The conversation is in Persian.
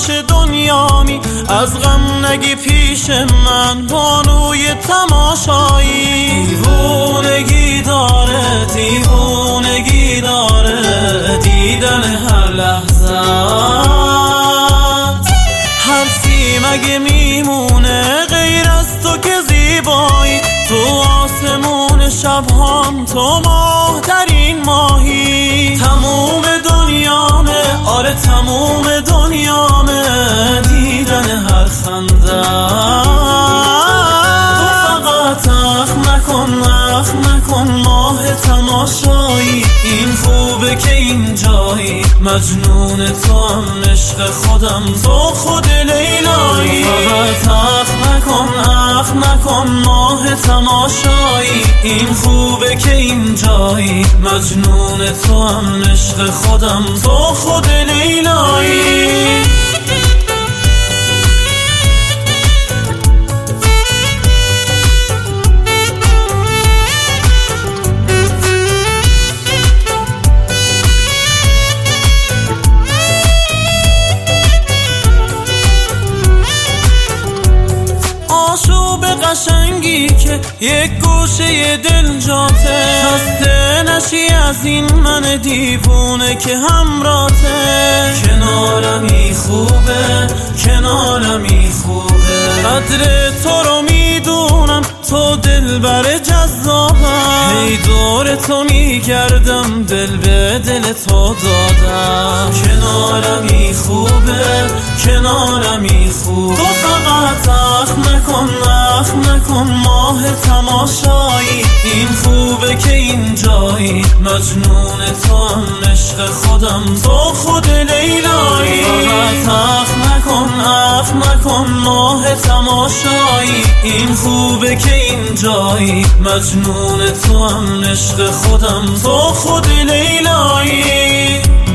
تماش دنیامی، از غم نگی پیش من بانوی تماشایی. دیوونگی داره دیوونگی داره دیدن هر لحظه، حرفی مگه میمونه غیر از تو که زیبایی؟ تو آسمون شبهام، تو ماه در این ماهی. تموم دنیامه، آره تموم دنیامه، دیدن هر خنده. تو فقط اخم نکن ماه تماشایی. این خوبه که اینجایی، مجنون تو هم عشق خودم، تو خود لیلایی. فقط اخم نکن ماه تماشایی. این خوبه که اینجایی، مجنون تو هم عشق خودم، تو خود لیلایی. آشوب قشنگی که یک گوشه دل جاته، خسته نشی از این من دیوونه که همراته. کنارمی خوبه کنارمی خوبه، قدر تو رو میدونم، تو دلبر جذابم. هی دور تو میگردم، دل به دل تو دادم. کنارمی خوبه کنارمی خوبه. تو فقط اخم نکن ماه تماشایی. این خوبه که اینجایی، مجنون تو هم عشق خودم، تو خود لیلایی. فقط اخم نکن ماه تماشایی. این خوبه که اینجایی، مجنون تو هم عشق خودم، تو خود لیلایی.